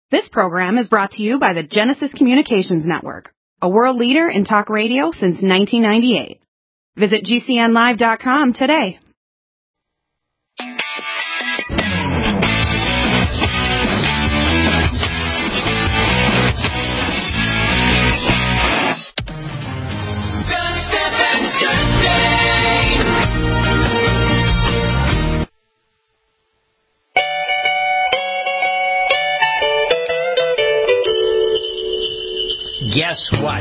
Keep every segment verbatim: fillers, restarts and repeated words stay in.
This program is brought to you by the Genesis Communications Network, a world leader in talk radio since nineteen ninety-eight. Visit G C N live dot com today. Guess what?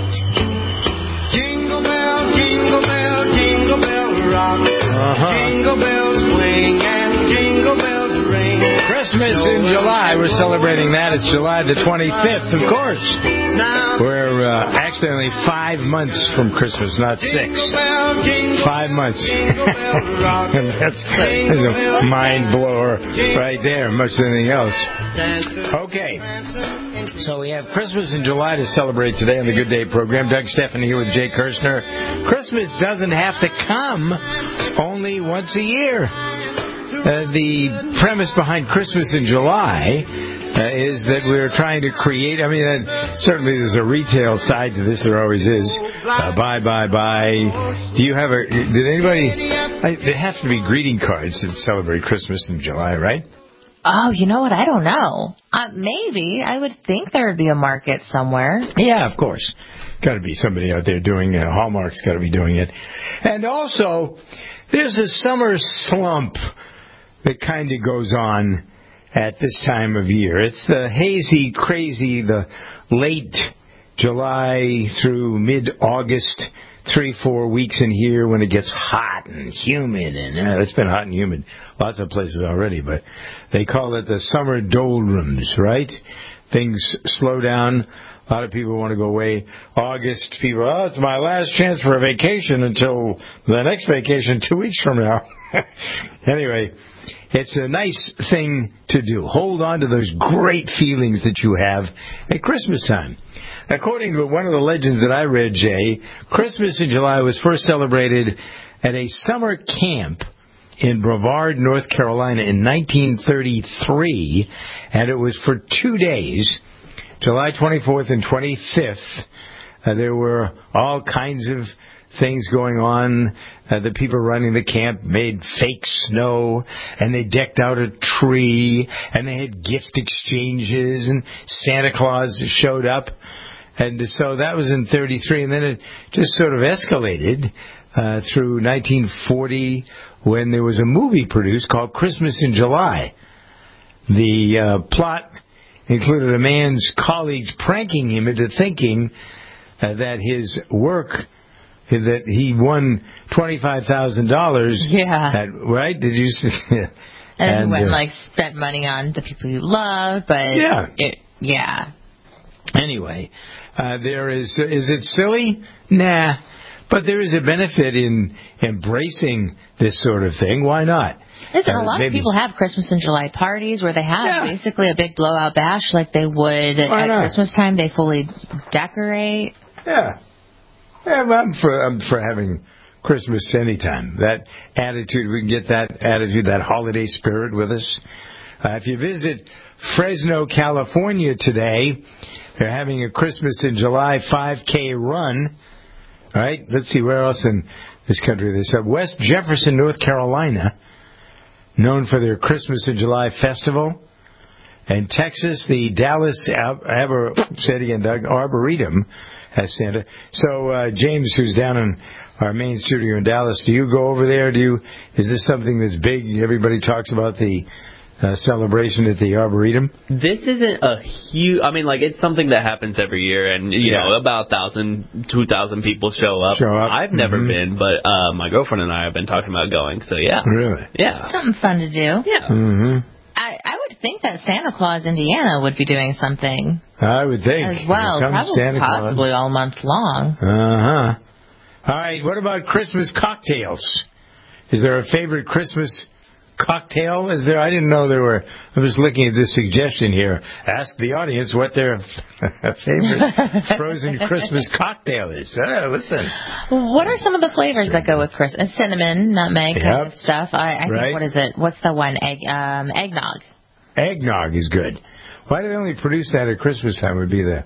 Jingle bell, jingle bell, jingle bell rock. Uh-huh. Jingle bells swing and jingle bells ring. Christmas in July. We're celebrating that. It's July the twenty-fifth, of course. We're uh, actually only five months from Christmas, not six. Five months. that's, that's a mind blower right there, much than anything else. Okay. So we have Christmas in July to celebrate today on the Good Day program. Doug Stephan here with Jay Kirshner. Christmas doesn't have to come only once a year. Uh, the premise behind Christmas in July uh, is that we're trying to create, I mean, uh, certainly there's a retail side to this, there always is. Uh, buy, buy, buy. Do you have a, did anybody, I, there have to be greeting cards that celebrate Christmas in July, right? Oh, you know what? I don't know. Uh, maybe. I would think there would be a market somewhere. Yeah, of course. Got to be somebody out there doing it. Hallmark's got to be doing it. And also, there's a summer slump that kind of goes on at this time of year. It's the hazy, crazy, the late July through mid-August, three, four weeks in here when it gets hot and humid. And uh, it's been hot and humid lots of places already, but they call it the summer doldrums, right? Things slow down. A lot of people want to go away. August, people, oh, it's my last chance for a vacation until the next vacation two weeks from now. Anyway, it's a nice thing to do. Hold on to those great feelings that you have at Christmas time. According to one of the legends that I read, Jay, Christmas in July was first celebrated at a summer camp in Brevard, North Carolina in nineteen thirty-three, and it was for two days, July twenty-fourth and twenty-fifth. Uh, there were all kinds of things going on. Uh, the people running the camp made fake snow, and they decked out a tree, and they had gift exchanges, and Santa Claus showed up. And so that was in thirty-three, and then it just sort of escalated uh, through nineteen forty when there was a movie produced called Christmas in July. The uh, plot included a man's colleagues pranking him into thinking uh, that his work, that he won twenty-five thousand dollars. Yeah. At, right? Did you see? and, and he went uh, like spent money on the people you love, but yeah. It, yeah. Anyway, uh, there is, is it silly? Nah. But there is a benefit in embracing this sort of thing. Why not? Listen, uh, a lot maybe. of people have Christmas in July parties where they have Yeah. basically a big blowout bash like they would Why at not? Christmas time. They fully decorate. Yeah. Yeah, well, I'm for, I'm for having Christmas anytime. That attitude, we can get that attitude, that holiday spirit with us. Uh, if you visit Fresno, California today, they're having a Christmas in July five K run. All right, let's see, where else in this country? There's uh, West Jefferson, North Carolina, known for their Christmas in July festival. And Texas, the Dallas, Aber, say it again, Doug, Arboretum has Santa. So, uh, James, who's down in our main studio in Dallas, do you go over there? Do you? Is this something that's big? Everybody talks about the uh, celebration at the Arboretum? This isn't a huge, I mean, like, it's something that happens every year, and, you Yeah. know, about one thousand, two thousand people show up. Show up. I've never Mm-hmm. been, but uh, my girlfriend and I have been talking about going, so yeah. Really? Yeah. Something fun to do. Yeah. Mm-hmm. I, I would think that Santa Claus, Indiana, would be doing something I would think. as well, Here comes probably Santa Claus. possibly all month long. Uh-huh. All right, what about Christmas cocktails? Is there a favorite Christmas cocktail? Is there? I didn't know there were. I was looking at this suggestion here. Ask the audience what their favorite frozen Christmas cocktail is. Uh, listen. What are some of the flavors that go with Christmas? Cinnamon, nutmeg, Yep. kind of stuff. I, I Right. think, what is it? What's the one? Egg, um, eggnog. Eggnog is good. Why do they only produce that at Christmas time would be the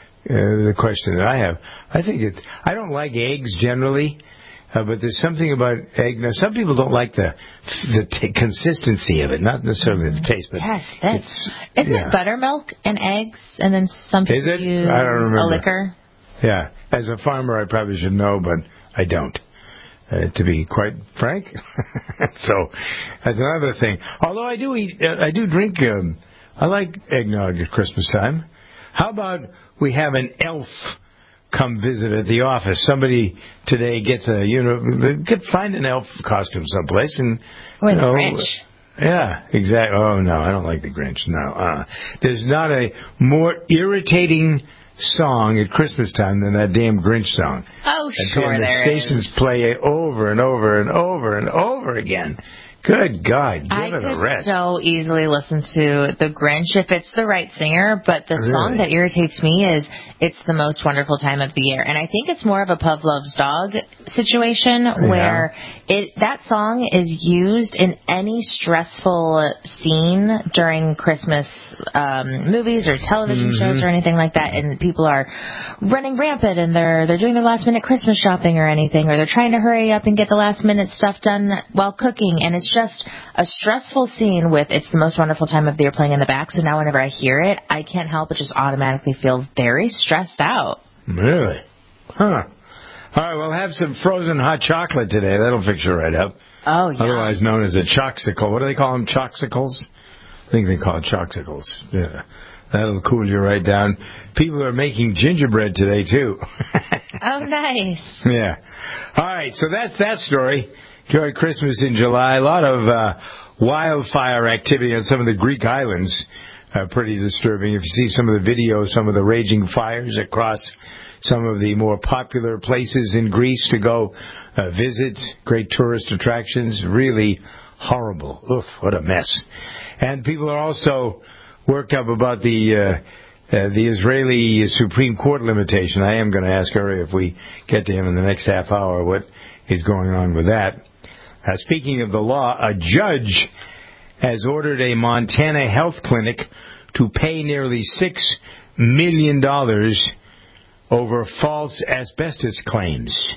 uh, the question that I have. I think it's, I don't like eggs generally, uh, but there's something about egg. Now, some people don't like the the t- consistency of it, not necessarily the taste, but yes, that's, isn't yeah. it buttermilk and eggs, and then some people Is it? use I don't remember. a liquor? Yeah, as a farmer, I probably should know, but I don't. Uh, to be quite frank, so that's another thing. Although I do eat, uh, I do drink. Um, I like eggnog at Christmas time. How about we have an elf come visit at the office? Somebody today gets a, you know, get find an elf costume someplace and. Or the you know, Grinch. Yeah, exactly. Oh no, I don't like the Grinch. No, uh, there's not a more irritating song at Christmas time than that damn Grinch song. Oh, and sure and the there stations is. play it over and over and over and over again. Good God, give I it a could rest. so easily listen to the Grinch if it's the right singer, but the Really? song that irritates me is "It's the Most Wonderful Time of the Year," and I think it's more of a Pavlov's dog situation Yeah. where it that song is used in any stressful scene during Christmas um, movies or television Mm-hmm. shows or anything like that, and people are running rampant and they're they're doing their last minute Christmas shopping or anything, or they're trying to hurry up and get the last minute stuff done while cooking, and it's just a stressful scene with "It's the Most Wonderful Time of the Year" playing in the back. So now whenever I hear it, I can't help but just automatically feel very stressed out. Really? Huh. All right, well, have some frozen hot chocolate today. That'll fix you right up. Oh, yeah. Otherwise known as a choxicle. What do they call them? Choxicles? I think they call it choxicles. Yeah. That'll cool you right down. People are making gingerbread today, too. Oh, nice. Yeah. All right, so that's that story. Enjoy Christmas in July. A lot of uh, wildfire activity on some of the Greek islands. Uh, pretty disturbing. If you see some of the videos, some of the raging fires across some of the more popular places in Greece to go uh, visit, great tourist attractions, really horrible. Oof, what a mess. And people are also worked up about the uh, uh, the Israeli Supreme Court limitation. I am going to ask Uri if we get to him in the next half hour what is going on with that. Uh, speaking of the law, a judge has ordered a Montana health clinic to pay nearly six million dollars over false asbestos claims.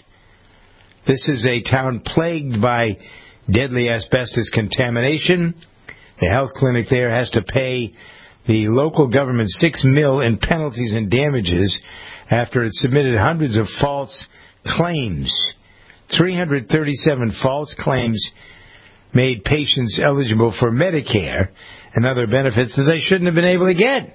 This is a town plagued by deadly asbestos contamination. The health clinic there has to pay the local government six mil in penalties and damages after it submitted hundreds of false claims. three hundred thirty-seven false claims made patients eligible for Medicare and other benefits that they shouldn't have been able to get.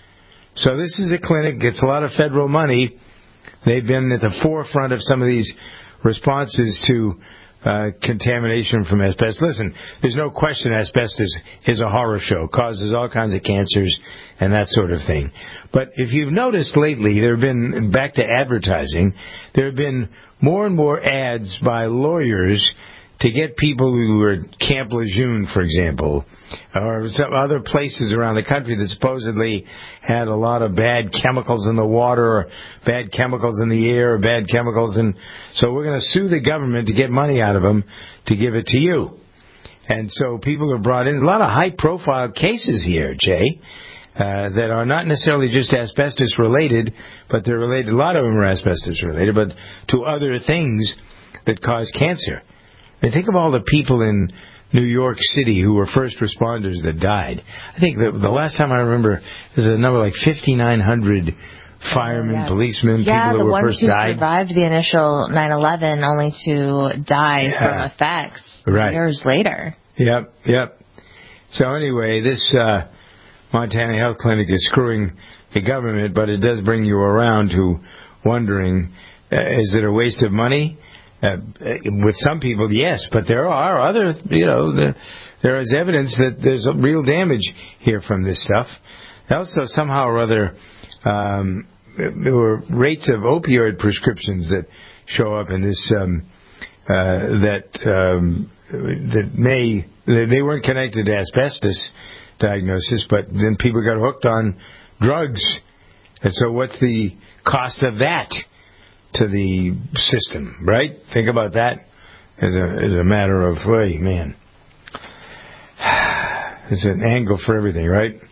So this is a clinic, gets a lot of federal money. They've been at the forefront of some of these responses to uh, contamination from asbestos. Listen, there's no question asbestos is a horror show, causes all kinds of cancers and that sort of thing. But if you've noticed lately, there have been, back to advertising, there have been more and more ads by lawyers to get people who are at Camp Lejeune, for example, or some other places around the country that supposedly had a lot of bad chemicals in the water or bad chemicals in the air or bad chemicals. And so we're going to sue the government to get money out of them to give it to you. And so people are brought in. A lot of high-profile cases here, Jay, uh, that are not necessarily just asbestos-related, but they're related. A lot of them are asbestos-related, but to other things that cause cancer. And think of all the people in New York City who were first responders that died. I think the, the last time I remember, there's a number like fifty-nine hundred firemen, Oh, yes. policemen, yeah, people the who were ones first who died. survived the initial nine eleven only to die Yeah. from effects Right. years later. Yep, yep. So anyway, this uh, Montana Health Clinic is screwing the government, but it does bring you around to wondering, uh, is it a waste of money? Uh, with some people, yes, but there are other, you know, the, there is evidence that there's a real damage here from this stuff. Also, somehow or other, um, there were rates of opioid prescriptions that show up in this, um, uh, that, um, that may, they weren't connected to asbestos diagnosis, but then people got hooked on drugs. And so what's the cost of that to the system, right? Think about that as a as a matter of, hey, man, it's an angle for everything, right?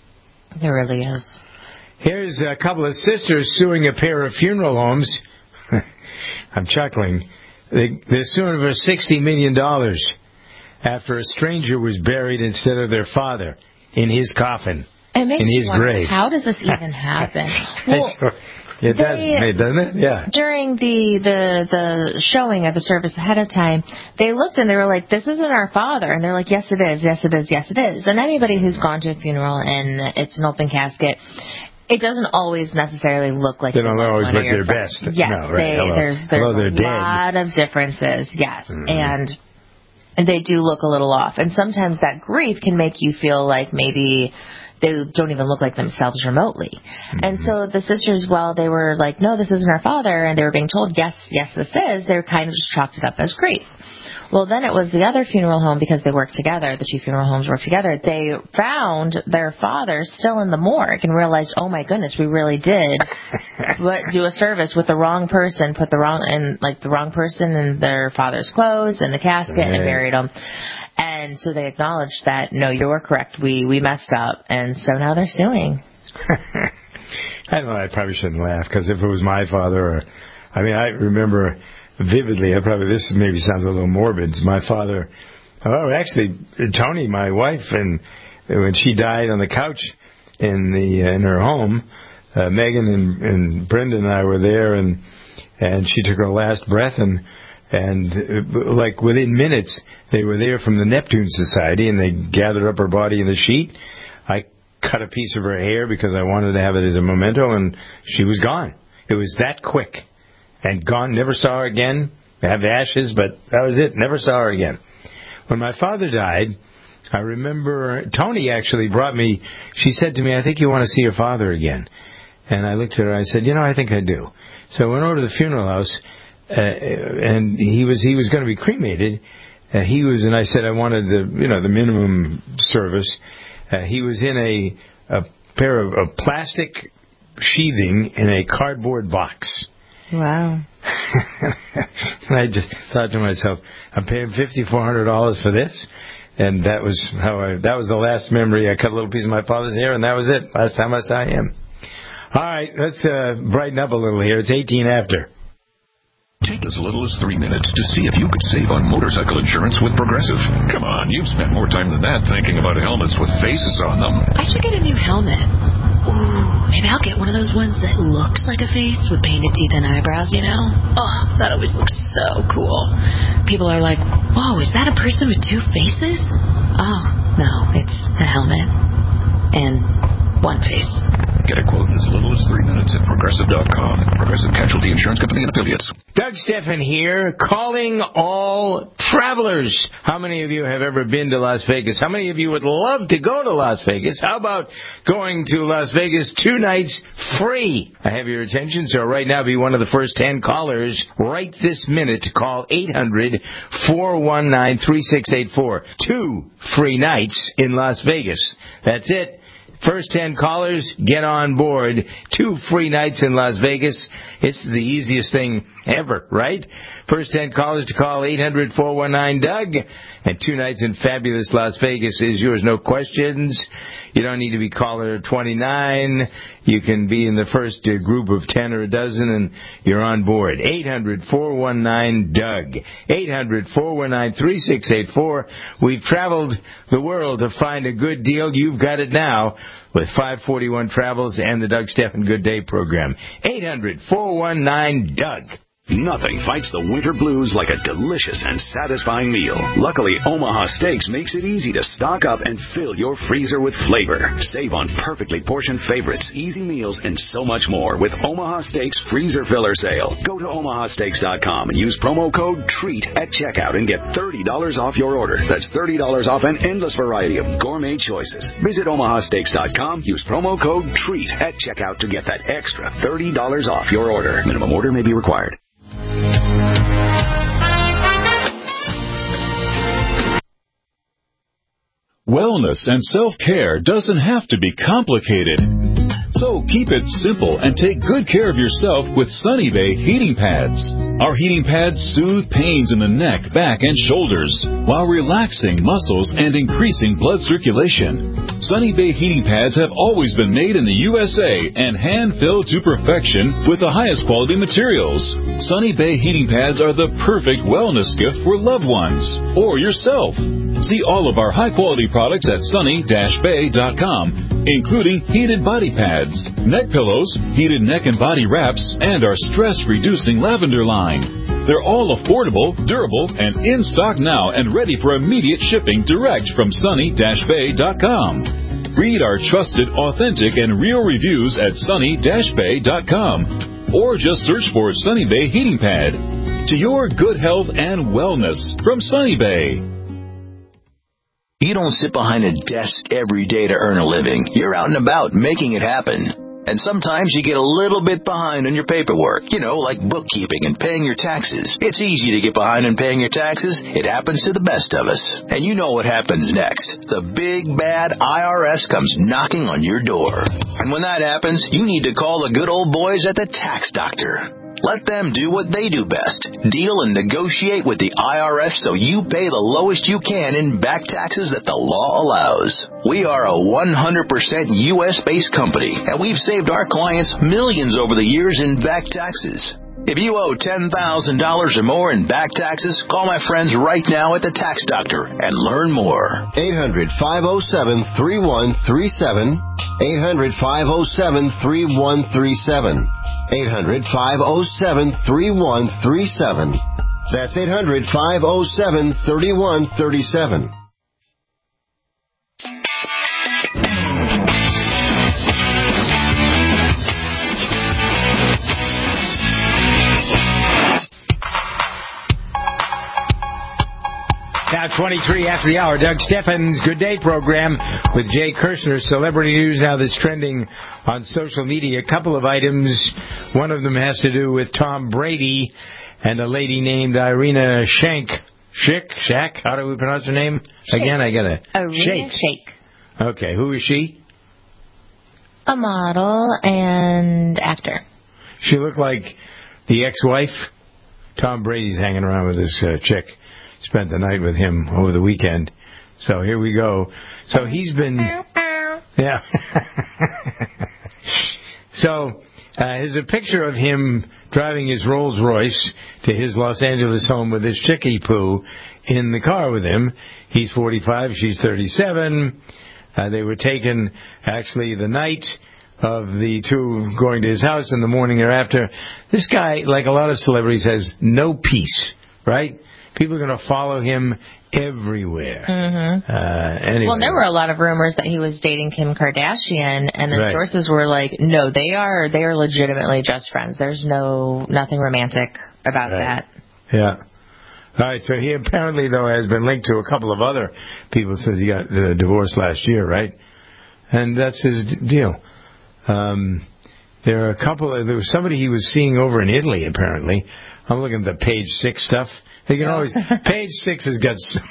There really is. Here's a couple of sisters suing a pair of funeral homes. I'm chuckling. They, they're suing for sixty million dollars after a stranger was buried instead of their father in his coffin, it makes in you his wonder, grave. How does this even happen? Well, it does, they, doesn't it? Yeah. During the, the, the showing of the service ahead of time, they looked and they were like, this isn't our father. And they're like, yes, it is. Yes, it is. Yes, it is. And anybody who's gone to a funeral and it's an open casket, it doesn't always necessarily look like they don't always look their friends. best. Yes, no, right. they, Hello. there's there's Hello, a lot dead. of differences. Yes, mm-hmm. and and they do look a little off. And sometimes that grief can make you feel like maybe they don't even look like themselves remotely. Mm-hmm. And so the sisters, while they were like, no, this isn't our father, and they were being told, yes, yes, this is, they kind of just chalked it up as grief. Well, then it was the other funeral home, because they worked together, the two funeral homes worked together. They found their father still in the morgue and realized, oh my goodness, we really did but do a service with the wrong person, put the wrong, and like the wrong person in their father's clothes and the casket right. and buried him. And so they acknowledged that, no, you were correct, we, we messed up. And so now they're suing. I don't know, I probably shouldn't laugh, because if it was my father, or, I mean, I remember vividly, I probably, this maybe sounds a little morbid, my father, oh, actually, Tony, my wife, and when she died on the couch in the uh, in her home, uh, Megan and, and Brenda and I were there, and and she took her last breath, and and uh, like within minutes, they were there from the Neptune Society, and they gathered up her body in the sheet. I cut a piece of her hair because I wanted to have it as a memento, and she was gone. It was that quick. And gone, never saw her again. I have ashes, but that was it. Never saw her again. When my father died, I remember Tony actually brought me, she said to me, I think you want to see your father again. And I looked at her, I said, you know, I think I do. So I went over to the funeral house, uh, and he was he was going to be cremated. Uh, he was, and I said I wanted the, you know, the minimum service. Uh, he was in a, a pair of, of plastic sheathing in a cardboard box. Wow. And I just thought to myself, I'm paying fifty-four hundred dollars for this? And that was how I, that was the last memory. I cut a little piece of my father's hair, and that was it. Last time I saw him. All right, let's uh, brighten up a little here. It's eighteen after. Take as little as three minutes to see if you could save on motorcycle insurance with Progressive. Come on, you've spent more time than that thinking about helmets with faces on them. I should get a new helmet. Ooh, maybe I'll get one of those ones that looks like a face with painted teeth and eyebrows, you know? Oh, that always looks so cool. People are like, whoa, is that a person with two faces? Oh, no, it's a helmet and one face. Get a quote in as little as three minutes at Progressive dot com. Progressive Casualty Insurance Company and Affiliates. Doug Steffen here, calling all travelers. How many of you have ever been to Las Vegas? How many of you would love to go to Las Vegas? How about going to Las Vegas two nights free? I have your attention, so right now be one of the first ten callers right this minute to call eight hundred, four one nine, three six eight four. Two free nights in Las Vegas. That's it. First ten callers, get on board. Two free nights in Las Vegas. It's the easiest thing ever, right? First ten callers to call eight hundred, four one nine, Doug. And two nights in fabulous Las Vegas is yours. No questions. You don't need to be caller twenty-nine. You can be in the first uh, group of ten or a dozen, and you're on board. eight hundred, four one nine, Doug. eight hundred, four one nine, three six eight four. We've traveled the world to find a good deal. You've got it now with five forty-one Travels and the Doug Steffen Good Day program. eight hundred, four one nine, Doug. Nothing fights the winter blues like a delicious and satisfying meal. Luckily, Omaha Steaks makes it easy to stock up and fill your freezer with flavor. Save on perfectly portioned favorites, easy meals, and so much more with Omaha Steaks Freezer Filler Sale. Go to omaha steaks dot com and use promo code TREAT at checkout and get thirty dollars off your order. That's thirty dollars off an endless variety of gourmet choices. Visit omaha steaks dot com, use promo code TREAT at checkout to get that extra thirty dollars off your order. Minimum order may be required. Wellness and self-care doesn't have to be complicated. So keep it simple and take good care of yourself with Sunny Bay heating pads. Our heating pads soothe pains in the neck, back, and shoulders while relaxing muscles and increasing blood circulation. Sunny Bay heating pads have always been made in the U S A and hand-filled to perfection with the highest quality materials. Sunny Bay heating pads are the perfect wellness gift for loved ones or yourself. See all of our high-quality products at sunny dash bay dot com, including heated body pads, neck pillows, heated neck and body wraps, and our stress-reducing lavender line. They're all affordable, durable, and in stock now and ready for immediate shipping direct from sunny dash bay dot com. Read our trusted, authentic, and real reviews at sunny dash bay dot com or just search for Sunny Bay Heating Pad. To your good health and wellness from Sunny Bay. You don't sit behind a desk every day to earn a living. You're out and about making it happen. And sometimes you get a little bit behind on your paperwork, you know, like bookkeeping and paying your taxes. It's easy to get behind on paying your taxes. It happens to the best of us. And you know what happens next. The big, bad I R S comes knocking on your door. And when that happens, you need to call the good old boys at the Tax Doctor. Let them do what they do best. Deal and negotiate with the I R S so you pay the lowest you can in back taxes that the law allows. We are a one hundred percent U S-based company, and we've saved our clients millions over the years in back taxes. If you owe ten thousand dollars or more in back taxes, call my friends right now at the Tax Doctor and learn more. eight hundred, five oh seven, three one three seven. eight hundred, five oh seven, three one three seven. eight hundred, five oh seven, three one three seven. That's eight hundred, five oh seven, three one three seven. Now twenty-three after the hour. Doug Steffens' Good Day program with Jay Kirshner. Celebrity news now that's trending on social media. A couple of items. One of them has to do with Tom Brady and a lady named Irina Shayk. Shayk? Shaq? How do we pronounce her name? Shayk. Again, I got to... Irina Shayk. Okay, who is she? A model and actor. She looked like the ex-wife. Tom Brady's hanging around with this uh, chick. Spent the night with him over the weekend. So here we go. So he's been... Yeah. So uh, there's a picture of him driving his Rolls Royce to his Los Angeles home with his chickie Pooh in the car with him. He's forty-five, she's thirty-seven. Uh, they were taken actually the night of the two going to his house and the morning thereafter. This guy, like a lot of celebrities, has no peace, right? People are going to follow him everywhere. Mm-hmm. Uh, anyway. Well, there were a lot of rumors that he was dating Kim Kardashian, and the Right. sources were like, "No, they are they are legitimately just friends. There's no nothing romantic about Right. that." Yeah. All right. So he apparently, though, has been linked to a couple of other people since he got uh, divorced last year, right? And that's his d- deal. Um, there are a couple. Of, there was somebody he was seeing over in Italy. Apparently, I'm looking at the Page Six stuff. They can always Page Six has got so,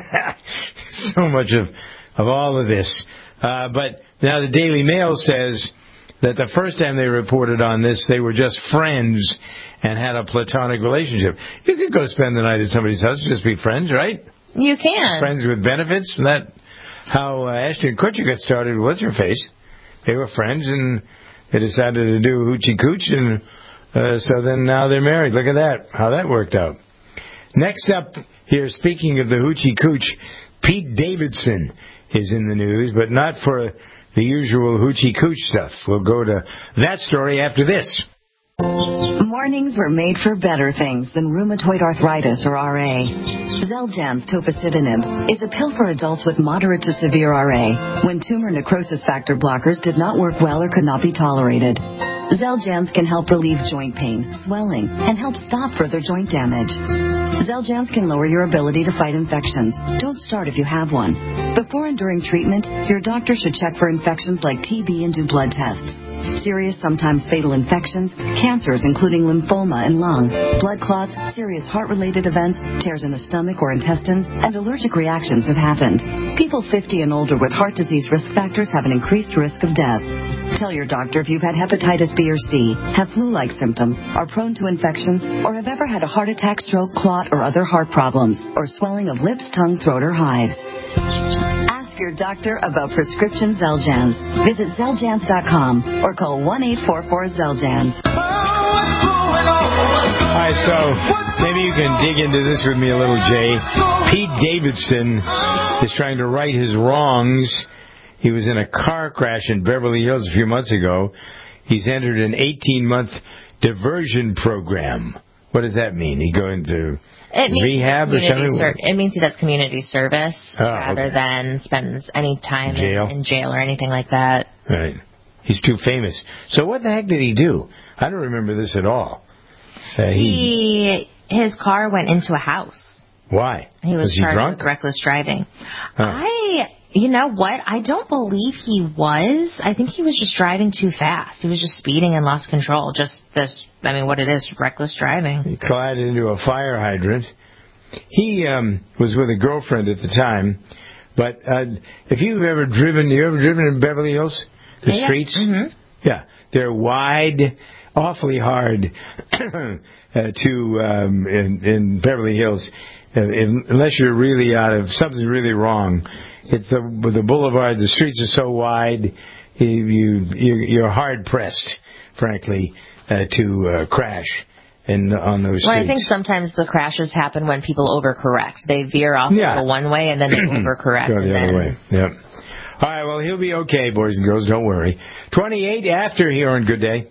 so much of of all of this. Uh, but now the Daily Mail says that the first time they reported on this, they were just friends and had a platonic relationship. You could go spend the night at somebody's house and just be friends, right? You can. Friends with benefits. And that how uh, Ashton Kutcher got started. What's her face? They were friends and they decided to do hoochie cooch, and uh, so then now they're married. Look at that. How that worked out. Next up here, speaking of the hoochie cooch, Pete Davidson is in the news, but not for the usual hoochie cooch stuff. We'll go to that story after this. Mornings were made for better things than rheumatoid arthritis or R A. Xeljanz tofacitinib is a pill for adults with moderate to severe R A when tumor necrosis factor blockers did not work well or could not be tolerated. Xeljanz can help relieve joint pain, swelling, and help stop further joint damage. Xeljanz can lower your ability to fight infections. Don't start if you have one. Before and during treatment, your doctor should check for infections like T B and do blood tests. Serious, sometimes fatal infections, cancers including lymphoma and lung, blood clots, serious heart-related events, tears in the stomach or intestines, and allergic reactions have happened. People fifty and older with heart disease risk factors have an increased risk of death. Tell your doctor if you've had hepatitis B or C, have flu-like symptoms, are prone to infections, or have ever had a heart attack, stroke, clot, or other heart problems, or swelling of lips, tongue, throat, or hives. Ask your doctor about prescription Xeljanz. Visit Xeljanz dot com or call one eight four four Xeljanz. All right, so maybe you can dig into this with me a little, Jay. Pete Davidson is trying to right his wrongs. He was in a car crash in Beverly Hills a few months ago. He's entered an eighteen-month diversion program. What does that mean? He go into it rehab or something? Ser- it means he does community service oh, rather okay. than spends any time jail. In, in jail or anything like that. Right. He's too famous. So what the heck did he do? I don't remember this at all. Uh, he, he his car went into a house. Why? He was, was he charged drunk? with reckless driving. Oh. I, you know what? I don't believe he was. I think he was just driving too fast. He was just speeding and lost control. Just this, I mean, what it is, reckless driving. He collided into a fire hydrant. He um, was with a girlfriend at the time. But uh, if you've ever driven, you ever driven in Beverly Hills? The yeah. streets? Mm-hmm. Yeah. They're wide, awfully hard uh, to um, in, in Beverly Hills. Uh, in, unless you're really out of something's really wrong. It's the the boulevard. The streets are so wide, you, you you're hard pressed, frankly, uh, to uh, crash in on those streets. Well, I think sometimes the crashes happen when people overcorrect. They veer off yeah. the one way and then they overcorrect. Go the and other then... way. Yep. All right. Well, he'll be okay, boys and girls. Don't worry. Twenty-eight after here on Good Day.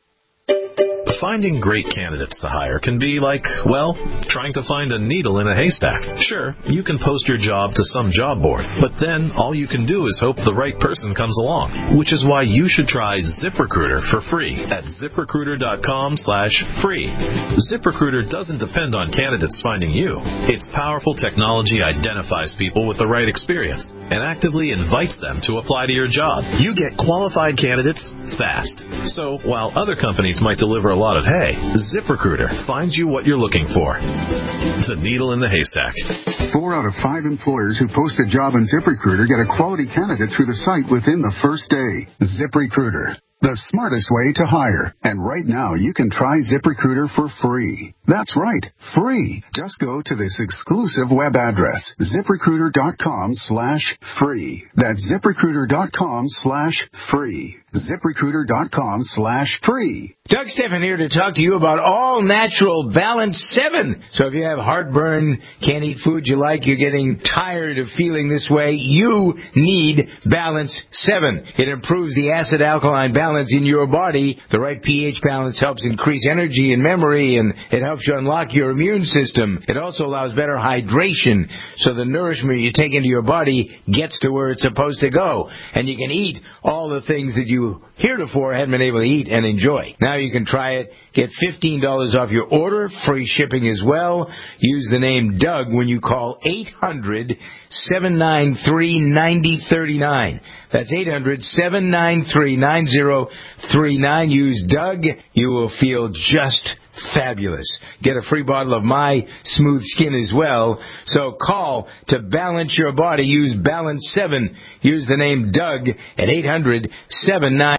Finding great candidates to hire can be like, well, trying to find a needle in a haystack. Sure, you can post your job to some job board, but then all you can do is hope the right person comes along, which is why you should try ZipRecruiter for free at ZipRecruiter.com slash free. ZipRecruiter doesn't depend on candidates finding you. Its powerful technology identifies people with the right experience and actively invites them to apply to your job. You get qualified candidates fast. So while other companies might deliver a lot of hay, ZipRecruiter finds you what you're looking for. The needle in the haystack. Four out of five employers who post a job on ZipRecruiter get a quality candidate through the site within the first day. ZipRecruiter, the smartest way to hire. And right now, you can try ZipRecruiter for free. That's right, free. Just go to this exclusive web address, ZipRecruiter.com slash free. That's ZipRecruiter.com slash free. ZipRecruiter.com slash free. Doug Steffen here to talk to you about All Natural Balance seven. So if you have heartburn, can't eat food you like, you're getting tired of feeling this way, you need Balance seven. It improves the acid-alkaline balance in your body. The right pH balance helps increase energy and memory, and it helps you unlock your immune system. It also allows better hydration, so the nourishment you take into your body gets to where it's supposed to go. And you can eat all the things that you heretofore hadn't been able to eat and enjoy. Now you can try it. Get fifteen dollars off your order, free shipping as well. Use the name Doug when you call eight hundred, seven nine three, nine zero three nine. That's eight hundred, seven nine three, nine zero three nine. Use Doug. You will feel just fabulous. Get a free bottle of My Smooth Skin as well. So call to balance your body. Use Balance seven. Use the name Doug at eight hundred, seven nine.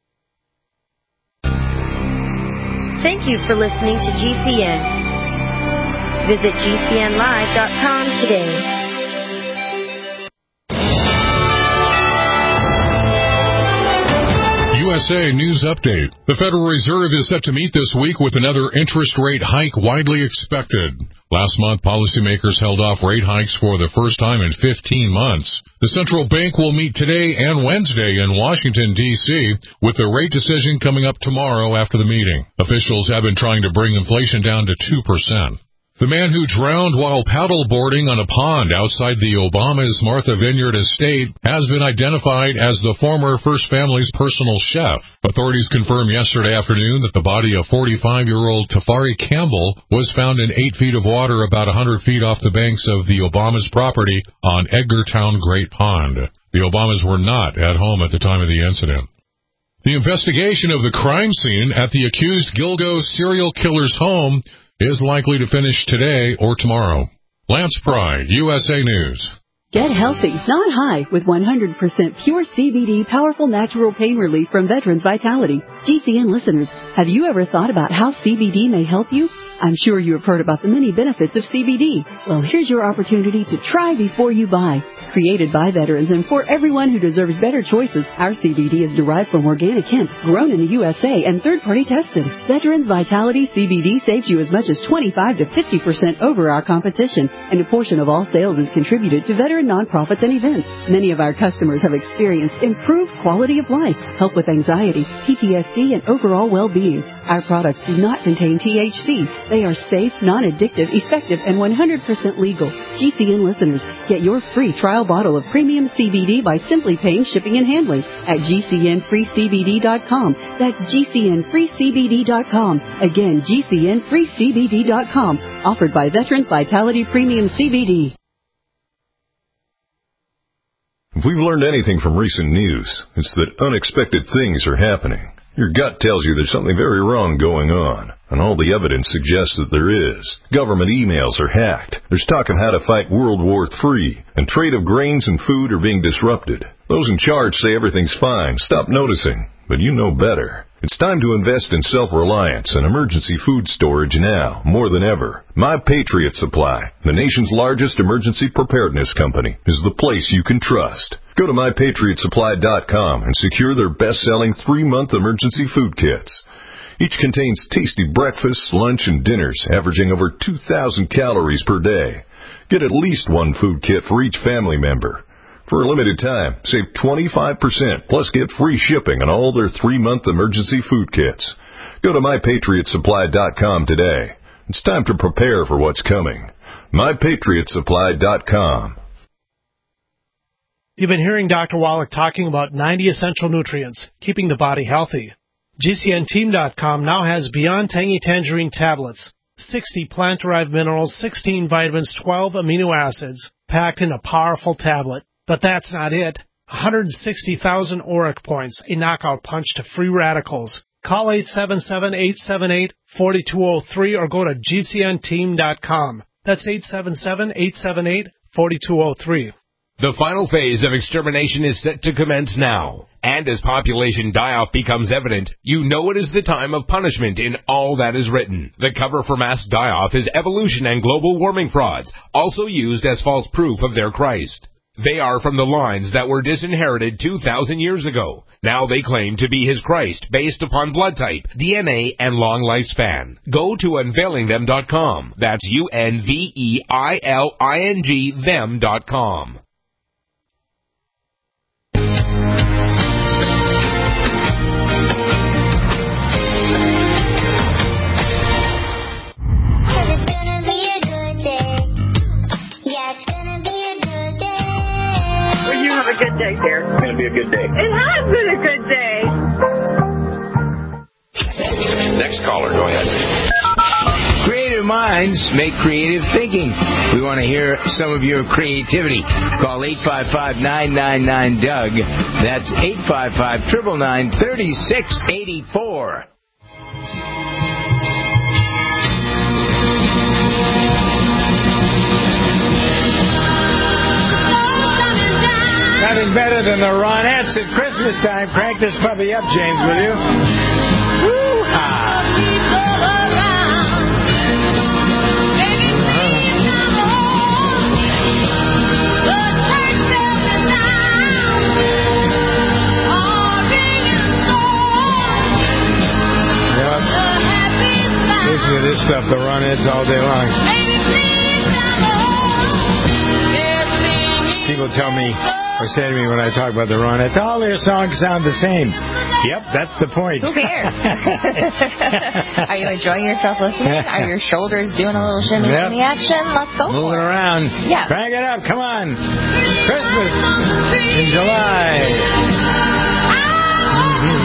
Thank you for listening to G C N. Visit G C N live dot com today. U S A News Update. The Federal Reserve is set to meet this week with another interest rate hike widely expected. Last month, policymakers held off rate hikes for the first time in fifteen months. The central bank will meet today and Wednesday in Washington, D C, with the rate decision coming up tomorrow after the meeting. Officials have been trying to bring inflation down to two percent. The man who drowned while paddleboarding on a pond outside the Obama's Martha Vineyard estate has been identified as the former First Family's personal chef. Authorities confirmed yesterday afternoon that the body of forty-five-year-old Tafari Campbell was found in eight feet of water about one hundred feet off the banks of the Obama's property on Edgartown Great Pond. The Obamas were not at home at the time of the incident. The investigation of the crime scene at the accused Gilgo serial killer's home is likely to finish today or tomorrow. Lance Pry, U S A News. Get healthy, not high, with one hundred percent pure C B D powerful natural pain relief from Veterans Vitality. G C N listeners, have you ever thought about how C B D may help you? I'm sure you have heard about the many benefits of C B D. Well, here's your opportunity to try before you buy. Created by veterans and for everyone who deserves better choices, our C B D is derived from organic hemp, grown in the U S A, and third-party tested. Veterans Vitality C B D saves you as much as twenty-five to fifty percent over our competition, and a portion of all sales is contributed to veteran nonprofits and events. Many of our customers have experienced improved quality of life, help with anxiety, P T S D, and overall well-being. Our products do not contain T H C. They are safe, non-addictive, effective, and one hundred percent legal. G C N listeners, get your free trial bottle of premium C B D by simply paying shipping and handling at G C N free C B D dot com. That's G C N free C B D dot com. Again, G C N free C B D dot com. Offered by Veterans Vitality Premium C B D. If we've learned anything from recent news, it's that unexpected things are happening. Your gut tells you there's something very wrong going on, and all the evidence suggests that there is. Government emails are hacked. There's talk of how to fight World War Three, and trade of grains and food are being disrupted. Those in charge say everything's fine. Stop noticing, but you know better. It's time to invest in self-reliance and emergency food storage now, more than ever. My Patriot Supply, the nation's largest emergency preparedness company, is the place you can trust. Go to my patriot supply dot com and secure their best-selling three-month emergency food kits. Each contains tasty breakfasts, lunch, and dinners, averaging over two thousand calories per day. Get at least one food kit for each family member. For a limited time, save twenty-five percent, plus get free shipping on all their three-month emergency food kits. Go to my patriot supply dot com today. It's time to prepare for what's coming. my patriot supply dot com. You've been hearing Doctor Wallach talking about ninety essential nutrients, keeping the body healthy. G C N team dot com now has Beyond Tangy Tangerine tablets, sixty plant-derived minerals, sixteen vitamins, twelve amino acids, packed in a powerful tablet. But that's not it. one hundred sixty thousand auric points, a knockout punch to free radicals. Call eight seven seven, eight seven eight, four two zero three or go to G C N team dot com. That's eight seven seven, eight seven eight, four two zero three. The final phase of extermination is set to commence now. And as population die-off becomes evident, you know it is the time of punishment in all that is written. The cover for mass die-off is evolution and global warming frauds, also used as false proof of their Christ. They are from the lines that were disinherited two thousand years ago. Now they claim to be his Christ based upon blood type, D N A, and long lifespan. Go to unveiling them dot com. That's U N V E I L I N G them dot com. Have a good day, dear. It's going to be a good day. It has been a good day. Next caller, go ahead. Creative minds make creative thinking. We want to hear some of your creativity. Call eight five five, nine nine nine, D O U G. That's eight five five, nine nine nine, three six eight four. Nothing better than the Ronettes at Christmas time. Crank this puppy up, James, will you? Woo-ha! Yep. Listen to this stuff, the Ronettes, all day long. People tell me, or say to me when I talk about the Ronettes, all their songs sound the same. Yep, that's the point. Who cares? Are you enjoying yourself listening? Are your shoulders doing a little shimmy Yep. shimmy action? Let's go Moving for it. around. Yeah. Crank it up. Come on. Christmas in July. Mm-hmm.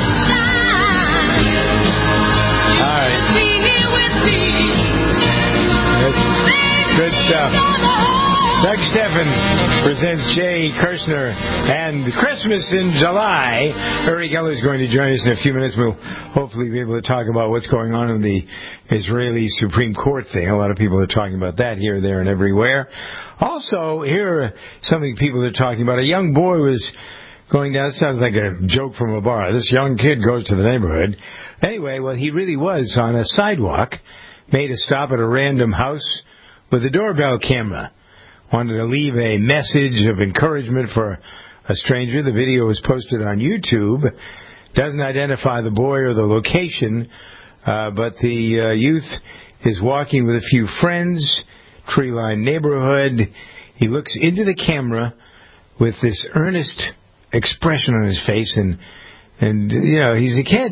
All right. It's good stuff. Doug Steffen presents Jay Kirshner and Christmas in July. Uri Geller is going to join us in a few minutes. We'll hopefully be able to talk about what's going on in the Israeli Supreme Court thing. A lot of people are talking about that here, there, and everywhere. Also, here, something people are talking about. A young boy was going down. It sounds like a joke from a bar. This young kid goes to the neighborhood. Anyway, well, he really was on a sidewalk, made a stop at a random house with a doorbell camera. Wanted to leave a message of encouragement for a stranger. The video was posted on YouTube. Doesn't identify the boy or the location, uh, but the uh, youth is walking with a few friends, tree-lined neighborhood. He looks into the camera with this earnest expression on his face, and, and you know, he's a kid.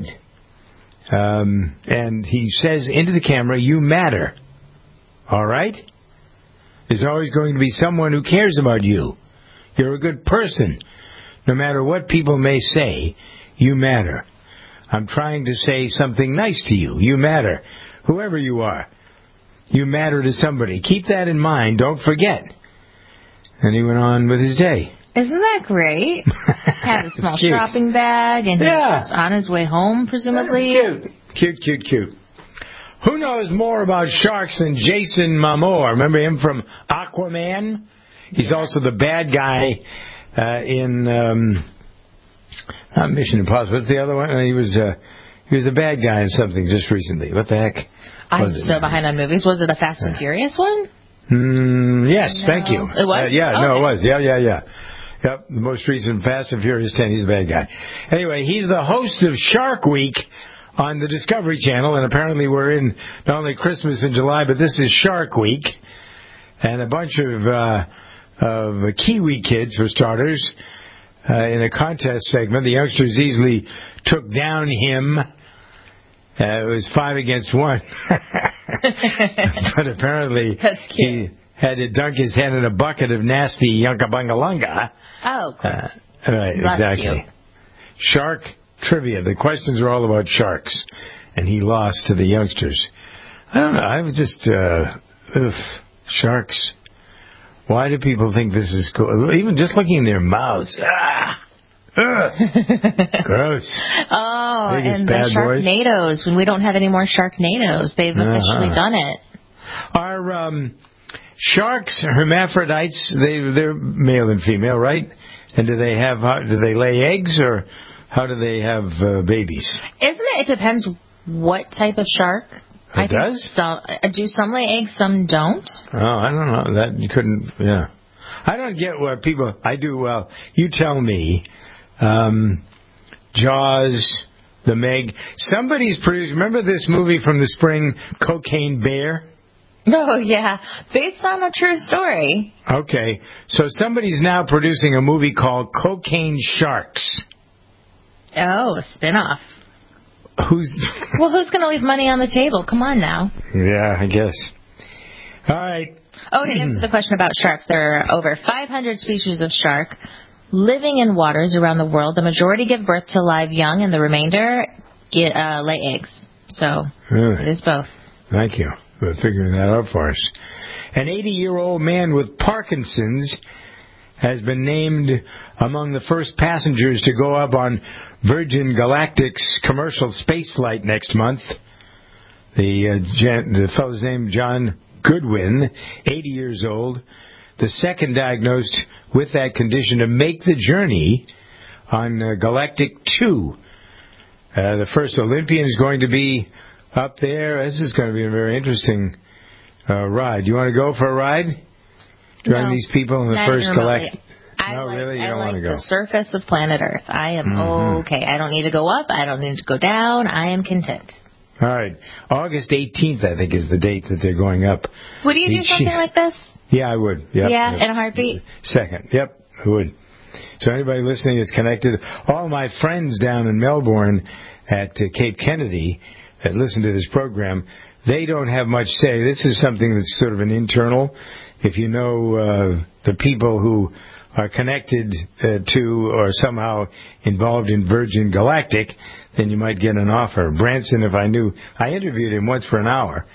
Um, and he says into the camera, "You matter. All right? There's always going to be someone who cares about you. You're a good person. No matter what people may say, you matter. I'm trying to say something nice to you. You matter. Whoever you are, you matter to somebody. Keep that in mind. Don't forget." And he went on with his day. Isn't that great? Had a small shopping bag, and yeah. he was on his way home, presumably. Cute, cute, cute, cute. Who knows more about sharks than Jason Momoa? Remember him from Aquaman? He's yeah. also the bad guy uh, in um, not Mission Impossible. What's the other one? Uh, he was uh, he was the bad guy in something just recently. What the heck? I'm so behind on movies. Was it a Fast and Furious one? Mm, yes, no. thank you. It was? Uh, yeah, okay. no, it was. Yeah, yeah, yeah. Yep, the most recent Fast and Furious ten. He's the bad guy. Anyway, he's the host of Shark Week on the Discovery Channel, and apparently we're in not only Christmas in July, but this is Shark Week. And a bunch of, uh, of Kiwi kids, for starters, uh, in a contest segment. The youngsters easily took down him. Uh, it was five against one. But apparently he had to dunk his head in a bucket of nasty yunka-bunga-lunga. Oh, cool. Uh, right, That's exactly. cute. Shark trivia. The questions are all about sharks. And he lost to the youngsters. I don't know. I was just, uh, ugh, sharks. Why do people think this is cool? Even just looking in their mouths. Ah! Ugh. Gross. Oh, Biggest and bad the Sharknadoes. boys. When we don't have any more Sharknadoes, they've Uh-huh. officially done it. Are um, sharks hermaphrodites? They they're male and female, right? And do they have how, do they lay eggs, or how do they have uh, babies? Isn't it? It depends what type of shark. It I does? Think some, uh, do some lay eggs, some don't? Oh, I don't know. That you couldn't. Yeah, I don't get what people. I do. Well, you tell me. Um, Jaws, The Meg. Somebody's produced. Remember this movie from the spring, Cocaine Bear? Oh, yeah. Based on a true story. Okay. So somebody's now producing a movie called Cocaine Sharks. Oh, a spin-off. Who's... Well, who's going to leave money on the table? Come on now. Yeah, I guess. All right. Oh, to answer the question about sharks, there are over five hundred species of shark living in waters around the world. The majority give birth to live young, and the remainder get uh, lay eggs. So really? It is both. Thank you for figuring that out for us. An eighty-year-old man with Parkinson's has been named among the first passengers to go up on Virgin Galactic's commercial space flight next month. The, uh, gen- the fellow's name, John Goodwin, eighty years old, the second diagnosed with that condition to make the journey on uh, Galactic two. Uh, the first Olympian is going to be up there. This is going to be a very interesting uh, ride. You want to go for a ride? Join No, these people in the not first even remotely. Galactic... I No, like, really? You I don't like want to go? the surface of planet Earth. I am Mhm. okay. I don't need to go up. I don't need to go down. I am content. All right. August eighteenth, I think, is the date that they're going up. Would you do Each- something like this? Yeah, I would. Yep. yeah, Yep. in a heartbeat? Second. Yep, I would. So anybody listening is connected. All my friends down in Melbourne at uh, Cape Kennedy that listen to this program, they don't have much say. This is something that's sort of an internal. If you know uh, the people who are connected uh, to or somehow involved in Virgin Galactic, then you might get an offer. Branson, if I knew, I interviewed him once for an hour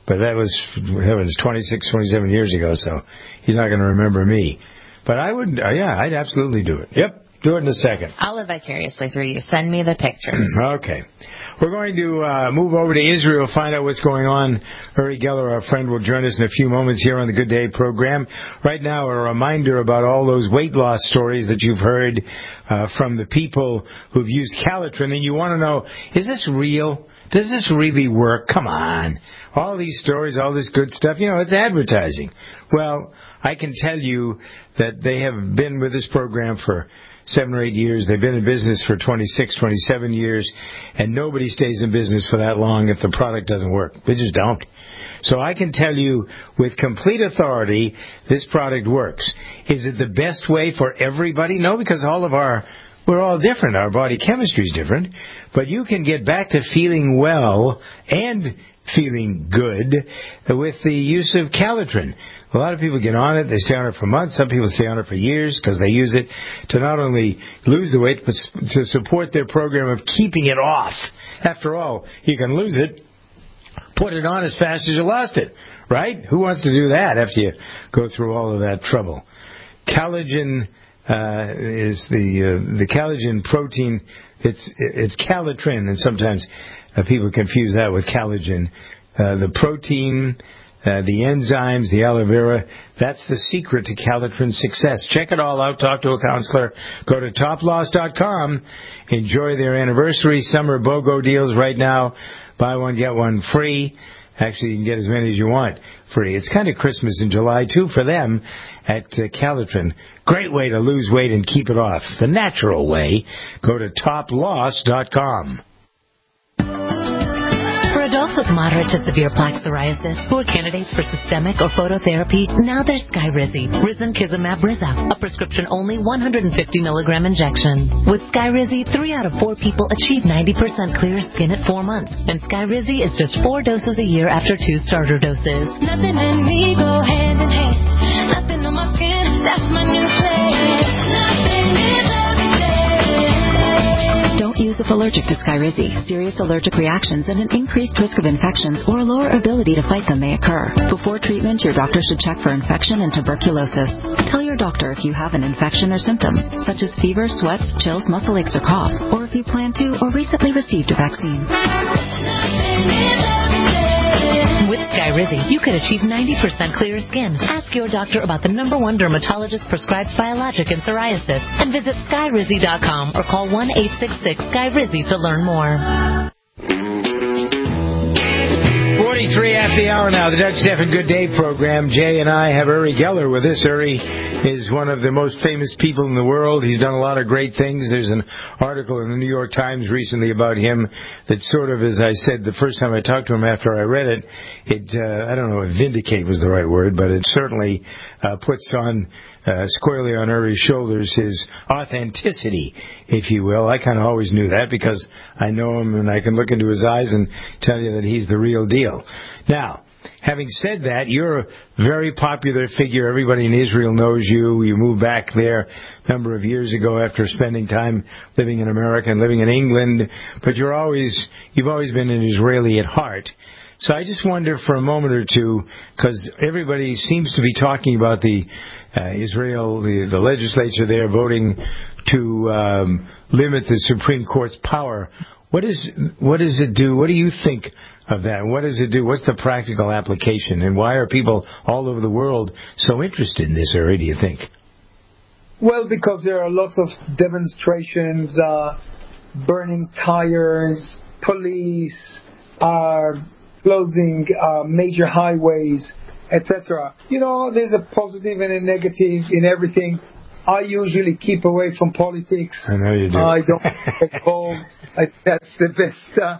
But that was, that was twenty-six, twenty-seven years ago, so he's not going to remember me. But I would, uh, yeah, I'd absolutely do it. Yep, do it in a second. I'll live vicariously through you. Send me the pictures. Okay. We're going to uh, move over to Israel, find out what's going on. Uri Geller, our friend, will join us in a few moments here on the Good Day program. Right now, a reminder about all those weight loss stories that you've heard uh, from the people who've used Calitrin, and you want to know, is this real? Does this really work? Come on. All these stories, all this good stuff, you know, it's advertising. Well, I can tell you that they have been with this program for seven or eight years. They've been in business for twenty-six, twenty-seven years, and nobody stays in business for that long if the product doesn't work. They just don't. So I can tell you with complete authority, this product works. Is it the best way for everybody? No, because all of our, we're all different. Our body chemistry is different. But you can get back to feeling well and feeling good with the use of Calitrin. A lot of people get on it. They stay on it for months. Some people stay on it for years because they use it to not only lose the weight, but to support their program of keeping it off. After all, you can lose it, put it on as fast as you lost it, right? Who wants to do that after you go through all of that trouble? Collagen uh, is the uh, the collagen protein. It's it's Calitrin, and sometimes uh, people confuse that with collagen. Uh, the protein, uh, the enzymes, the aloe vera, that's the secret to Calitrin's success. Check it all out. Talk to a counselor. Go to top loss dot com. Enjoy their anniversary summer BOGO deals right now. Buy one, get one free. Actually, you can get as many as you want free. It's kind of Christmas in July, too, for them at uh, Calitrin. Great way to lose weight and keep it off. The natural way. Go to top loss dot com. For adults with moderate to severe plaque psoriasis who are candidates for systemic or phototherapy, now there's Skyrizi, Risankizumab Riza, a prescription-only one hundred fifty milligram injection. With Skyrizi, three out of four people achieve ninety percent clear skin at four months, and Skyrizi is just four doses a year after two starter doses. Nothing in me go hand in hand. Nothing on my skin, that's my new plan. Nothing is everything. Don't use if allergic to Skyrizi. Serious allergic reactions and an increased risk of infections or a lower ability to fight them may occur. Before treatment, your doctor should check for infection and tuberculosis. Tell your doctor if you have an infection or symptoms, such as fever, sweats, chills, muscle aches, or cough, or if you plan to or recently received a vaccine. With Skyrizi, you could achieve ninety percent clear skin. Ask your doctor about the number one dermatologist-prescribed biologic in psoriasis and visit skyrizi dot com or call one eight six six Skyrizi to learn more. forty-three after the hour now, the Doug Stephan Good Day program. Jay and I have Uri Geller with us. Uri is one of the most famous people in the world. He's done a lot of great things. There's an article in the New York Times recently about him that sort of, as I said the first time I talked to him after I read it, it uh, I don't know if vindicate was the right word, but it certainly uh, puts on uh, squarely on Uri's shoulders his authenticity, if you will. I kind of always knew that because I know him and I can look into his eyes and tell you that he's the real deal. Now, having said that, you're a very popular figure. Everybody in Israel knows you. You moved back there a number of years ago after spending time living in America and living in England. But you're always, you've always been an Israeli at heart. So I just wonder for a moment or two, because everybody seems to be talking about the uh, Israel, the, the legislature there voting to um, limit the Supreme Court's power. What is what does it do? What do you think of that? What does it do? What's the practical application? And why are people all over the world so interested in this area, do you think? Well, because there are lots of demonstrations, uh, burning tires, police are closing uh, major highways, et cetera. You know, there's a positive and a negative in everything. I usually keep away from politics. I know you do. I don't get involved. I, that's the best. Uh,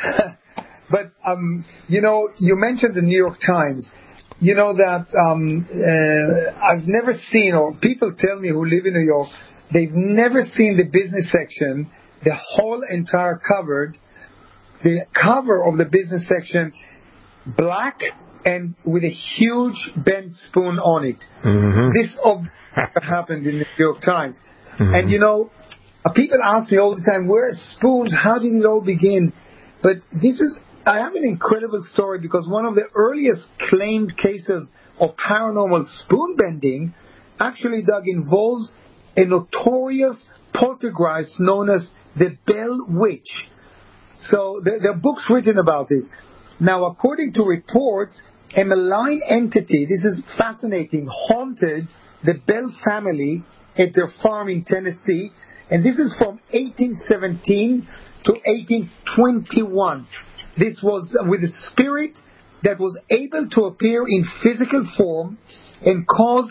but, um, you know, you mentioned the New York Times. You know that um, uh, I've never seen, or people tell me who live in New York, they've never seen the business section, the whole entire cover, the cover of the business section, black and with a huge bent spoon on it. Mm-hmm. This of happened in the New York Times. Mm-hmm. And, you know, people ask me all the time, where are spoons? How did it all begin? But this is I have an incredible story because one of the earliest claimed cases of paranormal spoon bending actually, Doug, involves a notorious poltergeist known as the Bell Witch. So there, there are books written about this. Now, according to reports, a malign entity, this is fascinating, haunted the Bell family at their farm in Tennessee. And this is from eighteen seventeen to eighteen twenty-one. This was with a spirit that was able to appear in physical form and cause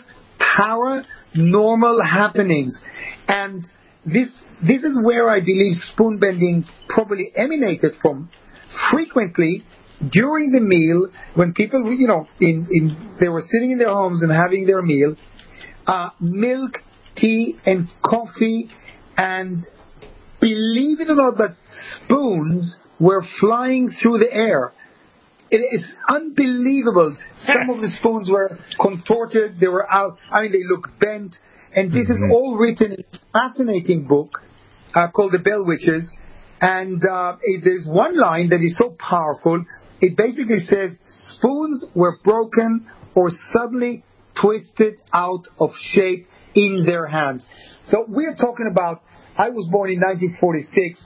paranormal happenings. And this this is where I believe spoon bending probably emanated from. Frequently, during the meal, when people, you know, in, in they were sitting in their homes and having their meal, uh, milk, tea, and coffee, and believe it or not, but spoons were flying through the air. It is unbelievable. Some of the spoons were contorted. They were out. I mean, they look bent. And this mm-hmm. is all written in a fascinating book uh, called The Bell Witches. And uh, it, there's one line that is so powerful. It basically says, spoons were broken or suddenly twisted out of shape in their hands. So we're talking about, I was born in nineteen forty-six.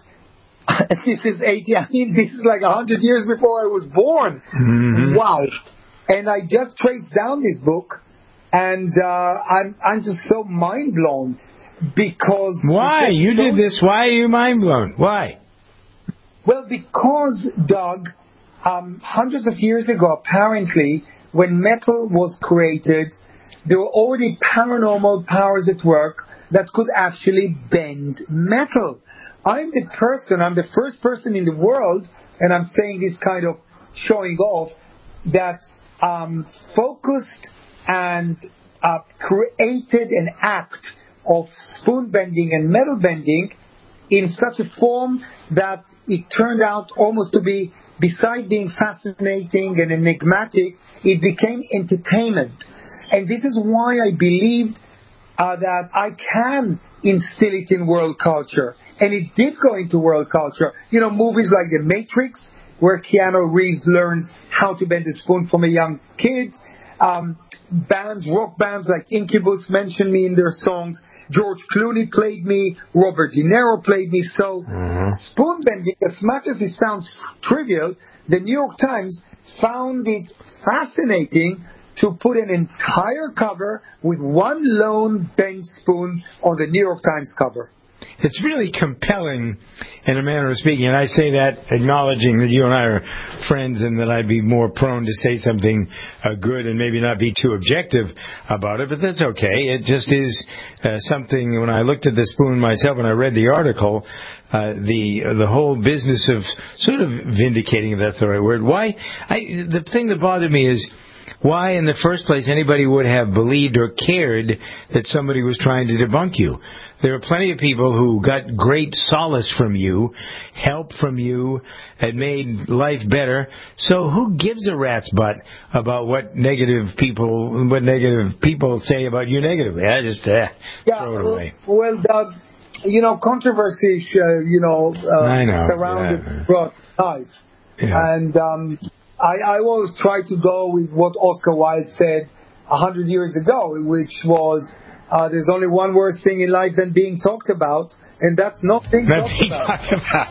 This is eighty. I mean, this is like a hundred years before I was born. Mm-hmm. Wow! And I just traced down this book, and uh, I'm I'm just so mind blown because why you so, did this? Why are you mind blown? Why? Well, because Doug, um, hundreds of years ago, apparently, when metal was created, there were already paranormal powers at work that could actually bend metal. I'm the person, I'm the first person in the world, and I'm saying this kind of showing off, that um, focused and uh, created an act of spoon bending and metal bending in such a form that it turned out almost to be, beside being fascinating and enigmatic, it became entertainment. And this is why I believed uh, that I can instill it in world culture. And it did go into world culture. You know, movies like The Matrix, where Keanu Reeves learns how to bend a spoon from a young kid. Um, bands, rock bands like Incubus mentioned me in their songs. George Clooney played me. Robert De Niro played me. So mm-hmm. spoon bending, as much as it sounds trivial, the New York Times found it fascinating to put an entire cover with one lone bent spoon on the New York Times cover. It's really compelling in a manner of speaking, and I say that acknowledging that you and I are friends and that I'd be more prone to say something uh, good and maybe not be too objective about it, but that's okay. It just is uh, something, when I looked at the spoon myself and I read the article, uh, the uh, the whole business of sort of vindicating, if that's the right word, why, I, the thing that bothered me is, why in the first place anybody would have believed or cared that somebody was trying to debunk you. There are plenty of people who got great solace from you, help from you, and made life better. So who gives a rat's butt about what negative people what negative people say about you negatively? I just uh, yeah, throw it away. Well, Doug, you know, controversies, uh, you know, uh, I know surrounded yeah. broad life. Yeah. And um, I, I always try to go with what Oscar Wilde said a hundred years ago, which was, Uh, there's only one worse thing in life than being talked about, and that's not being not talked being about. Talked about.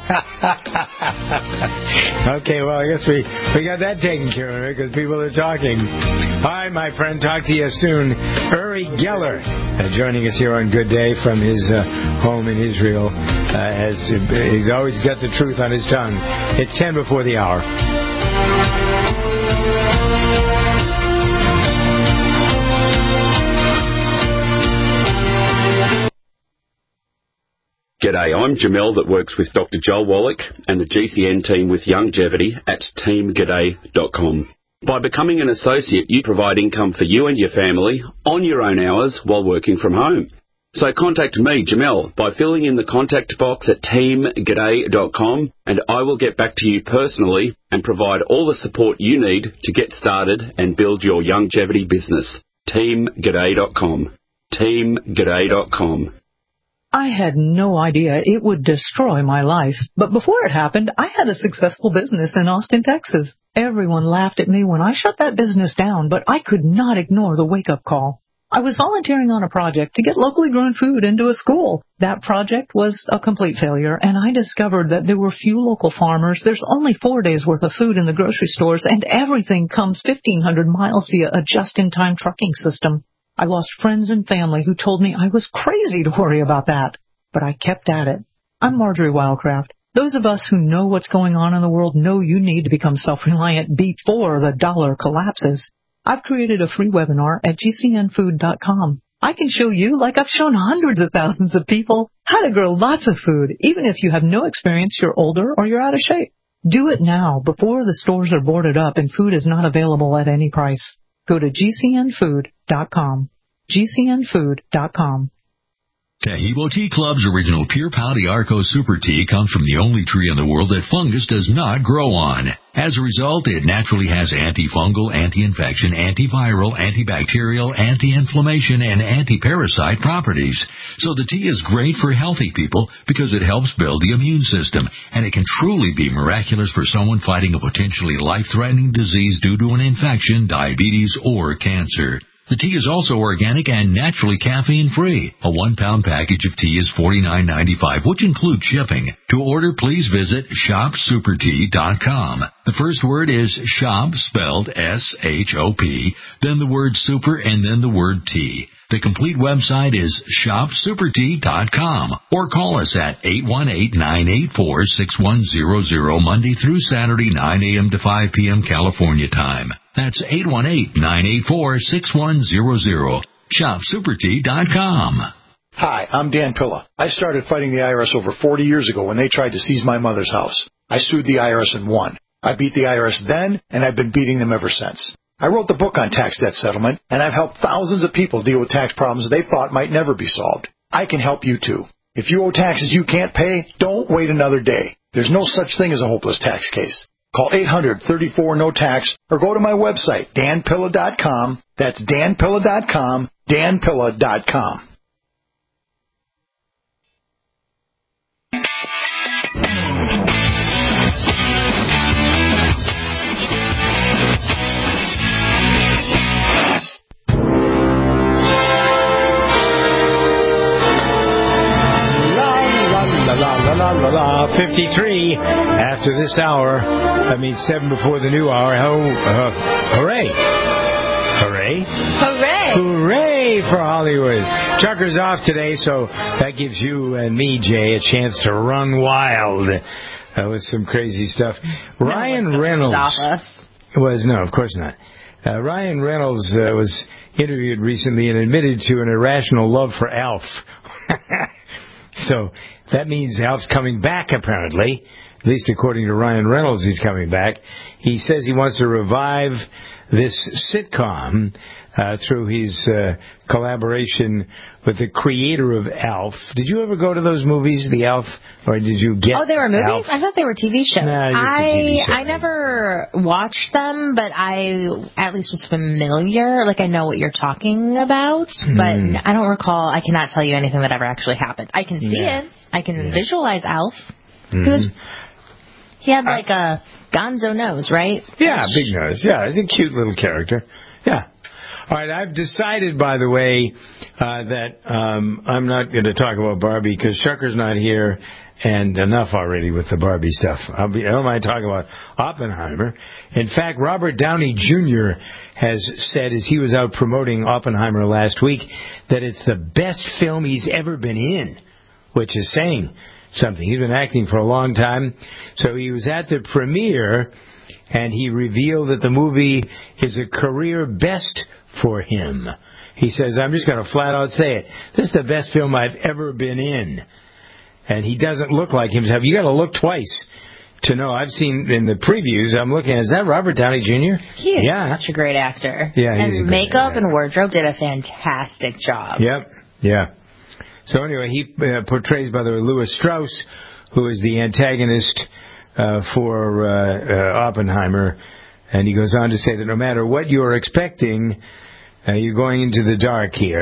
Okay, well, I guess we, we got that taken care of because people are talking. All right, my friend, talk to you soon. Uri Geller uh, joining us here on Good Day from his uh, home in Israel. Uh, as he's always got the truth on his tongue. It's ten before the hour. G'day, I'm Jamel that works with Doctor Joel Wallach and the G C N team with Longevity at team g'day dot com. By becoming an associate, you provide income for you and your family on your own hours while working from home. So contact me, Jamel, by filling in the contact box at team g'day dot com, and I will get back to you personally and provide all the support you need to get started and build your longevity business. team g'day dot com. team g'day dot com. I had no idea it would destroy my life, but before it happened, I had a successful business in Austin, Texas. Everyone laughed at me when I shut that business down, but I could not ignore the wake-up call. I was volunteering on a project to get locally grown food into a school. That project was a complete failure, and I discovered that there were few local farmers, there's only four days' worth of food in the grocery stores, and everything comes fifteen hundred miles via a just-in-time trucking system. I lost friends and family who told me I was crazy to worry about that, but I kept at it. I'm Marjorie Wildcraft. Those of us who know what's going on in the world know you need to become self-reliant before the dollar collapses. I've created a free webinar at G C N food dot com. I can show you, like I've shown hundreds of thousands of people, how to grow lots of food, even if you have no experience, you're older, or you're out of shape. Do it now, before the stores are boarded up and food is not available at any price. Go to G C N food dot com. G C N food dot com. Tahibo Tea Club's original Pure Pau D'Arco Super Tea comes from the only tree in the world that fungus does not grow on. As a result, it naturally has antifungal, anti-infection, antiviral, antibacterial, anti-inflammation, and anti-parasite properties. So the tea is great for healthy people because it helps build the immune system, and it can truly be miraculous for someone fighting a potentially life-threatening disease due to an infection, diabetes, or cancer. The tea is also organic and naturally caffeine-free. A one-pound package of tea is forty-nine ninety-five, which includes shipping. To order, please visit shop super tea dot com. The first word is shop, spelled S H O P, then the word super, and then the word tea. The complete website is shop super tea dot com, or call us at eight one eight, nine eight four, six one zero zero Monday through Saturday, nine a.m. to five p.m. California time. That's eight one eight, nine eight four, six one zero zero. shop super tea dot com. Hi, I'm Dan Pilla. I started fighting the I R S over forty years ago when they tried to seize my mother's house. I sued the I R S and won. I beat the I R S then, and I've been beating them ever since. I wrote the book on tax debt settlement, and I've helped thousands of people deal with tax problems they thought might never be solved. I can help you too. If you owe taxes you can't pay, don't wait another day. There's no such thing as a hopeless tax case. Call eight hundred, thirty-four, no tax, or go to my website, dan pilla dot com. That's dan pilla dot com, dan pilla dot com. La la la, fifty-three after this hour. That means seven before the new hour. Oh, uh, hooray! Hooray! Hooray! Hooray for Hollywood! Chucker's off today, so that gives you and me, Jay, a chance to run wild uh, with some crazy stuff. No Ryan Reynolds stop us. was no, of course not. Uh, Ryan Reynolds uh, was interviewed recently and admitted to an irrational love for Alf. So that means Alf's coming back, apparently. At least according to Ryan Reynolds, he's coming back. He says he wants to revive this sitcom uh, through his uh, collaboration with the creator of Alf. Did you ever go to those movies, the Alf, or did you get Oh, they were movies? Alf? I thought they were T V shows. Nah, just a I T V show. I never watched them, but I at least was familiar. Like, I know what you're talking about, Mm. but I don't recall. I cannot tell you anything that ever actually happened. I can see Yeah. it. I can Yeah. visualize Alf. Mm-hmm. He was. He had like a gonzo nose, right? Yeah, big nose. Yeah, he's a cute little character. Yeah. All right, I've decided, by the way, uh, that um, I'm not going to talk about Barbie because Chucker's not here, and enough already with the Barbie stuff. I'll be, I don't mind talking about Oppenheimer. In fact, Robert Downey Junior has said, as he was out promoting Oppenheimer last week, that it's the best film he's ever been in, which is saying something. He's been acting for a long time. So he was at the premiere, and he revealed that the movie is a career best for him. He says, I'm just going to flat out say it. This is the best film I've ever been in. And he doesn't look like himself. You got to look twice to know. I've seen in the previews, I'm looking, is that Robert Downey Junior? He is yeah. such a great actor. Yeah, he's a and great makeup actor. and wardrobe did a fantastic job. Yep, yeah. So anyway, he uh, portrays, by the way, Louis Strauss, who is the antagonist uh, for uh, uh, Oppenheimer. And he goes on to say that no matter what you're expecting, uh, you're going into the dark here.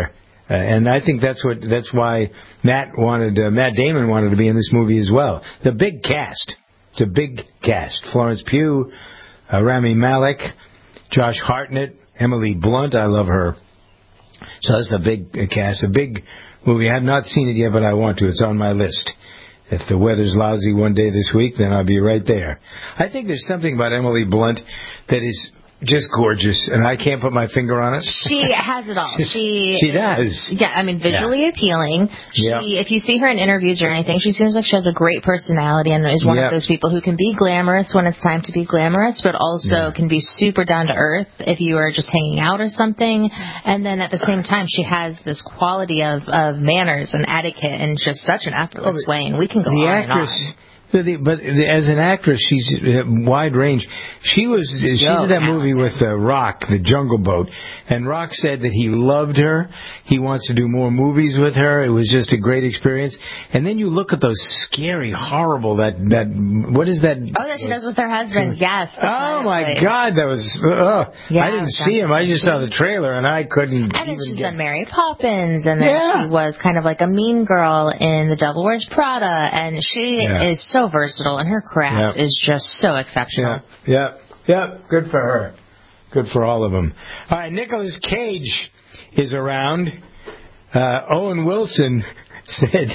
Uh, and I think that's what that's why Matt wanted uh, Matt Damon wanted to be in this movie as well. The big cast. It's a big cast. Florence Pugh, uh, Rami Malek, Josh Hartnett, Emily Blunt. I love her. So that's a big uh, cast, a big movie. I have not seen it yet, but I want to. It's on my list. If the weather's lousy one day this week, then I'll be right there. I think there's something about Emily Blunt that is just gorgeous, and I can't put my finger on it. She has it all. She she does. Yeah, I mean, visually yeah. appealing. She, yeah. If you see her in interviews or anything, she seems like she has a great personality and is one yeah. of those people who can be glamorous when it's time to be glamorous, but also yeah. can be super down to earth if you are just hanging out or something. And then at the same time, she has this quality of, of manners and etiquette and just such an effortless oh, way, and we can go the on actress, and on. But, the, but the, as an actress, she's uh, wide range. She was so she did that movie with uh, Rock, The Jungle Boat, and Rock said that he loved her. He wants to do more movies with her. It was just a great experience. And then you look at those scary, horrible that that what is that? Oh, that she does with her husband. Yes. Oh my God, that was. Uh, yeah, I didn't see him. I just saw the trailer, and I couldn't. And then even she's get... done Mary Poppins, and then yeah. she was kind of like a mean girl in The Devil Wears Prada, and she yeah. is so versatile, and her craft yep. is just so exceptional. Yeah, yeah, yeah. Good for her. Good for all of them. All right, Nicolas Cage is around. Uh, Owen Wilson said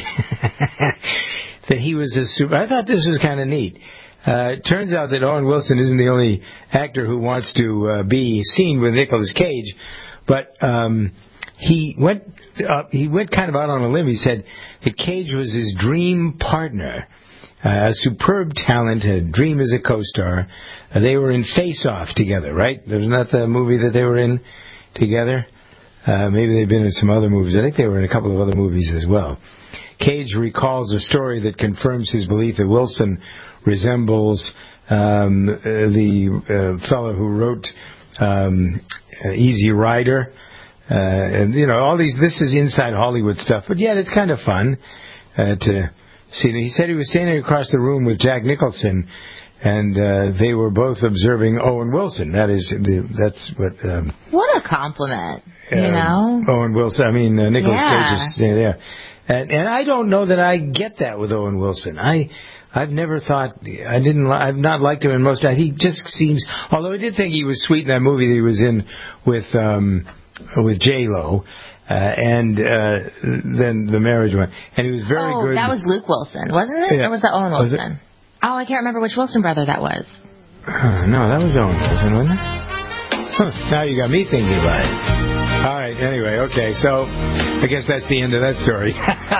that he was a super. I thought this was kind of neat. Uh, it turns out that Owen Wilson isn't the only actor who wants to uh, be seen with Nicolas Cage, but um, he went uh, he went kind of out on a limb. He said that Cage was his dream partner. Uh, a superb talent, a dream as a co-star. Uh, they were in Face Off together, right? Wasn't that the movie that they were in together? Uh, maybe they've been in some other movies. I think they were in a couple of other movies as well. Cage recalls a story that confirms his belief that Wilson resembles um, uh, the uh, fellow who wrote um, uh, Easy Rider. Uh, and, you know, all these, this is inside Hollywood stuff, but yet it's kind of fun uh, to... See, he said he was standing across the room with Jack Nicholson, and uh, they were both observing Owen Wilson. That is, the, that's what. Um, what a compliment, uh, you know. Owen Wilson. I mean, uh, Nicolas yeah. Cage is standing there, and and I don't know that I get that with Owen Wilson. I. I've never thought I didn't. I've not liked him in most. He just seems. Although I did think he was sweet in that movie that he was in with um, with J Lo. Uh, and uh, then the marriage one. And he was very oh, good. that was Luke Wilson, wasn't it? Yeah. Or was that Owen Was Wilson? Oh, I can't remember which Wilson brother that was. Uh, no, that was Owen Wilson, wasn't it? Huh, now you got me thinking about it. All right, anyway, okay, so I guess that's the end of that story.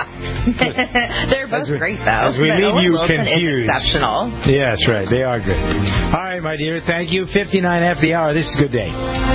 They're both we, great, though. As we but leave Owen you Wilson confused. Is exceptional. Yeah, that's right. They are good. All right, my dear, thank you. fifty-nine after the hour. This is a good day.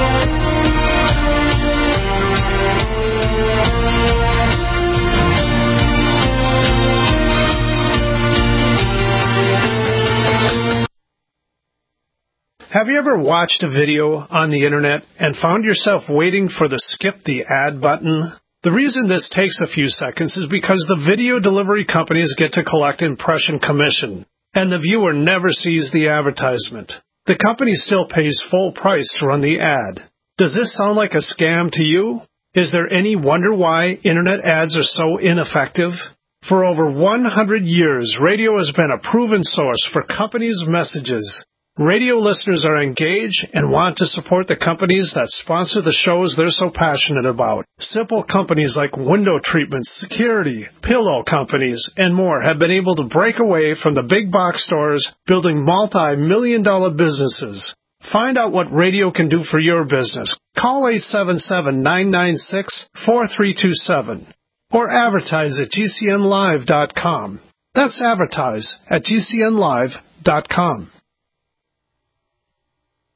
Have you ever watched a video on the internet and found yourself waiting for the skip the ad button? The reason this takes a few seconds is because the video delivery companies get to collect impression commission, and the viewer never sees the advertisement. The company still pays full price to run the ad. Does this sound like a scam to you? Is there any wonder why internet ads are so ineffective? For over one hundred years, radio has been a proven source for companies' messages. Radio listeners are engaged and want to support the companies that sponsor the shows they're so passionate about. Simple companies like window treatments, security, pillow companies, and more have been able to break away from the big box stores, building multi-million dollar businesses. Find out what radio can do for your business. Call eight seven seven, nine nine six, four three two seven or advertise at G C N live dot com. That's advertise at G C N live dot com.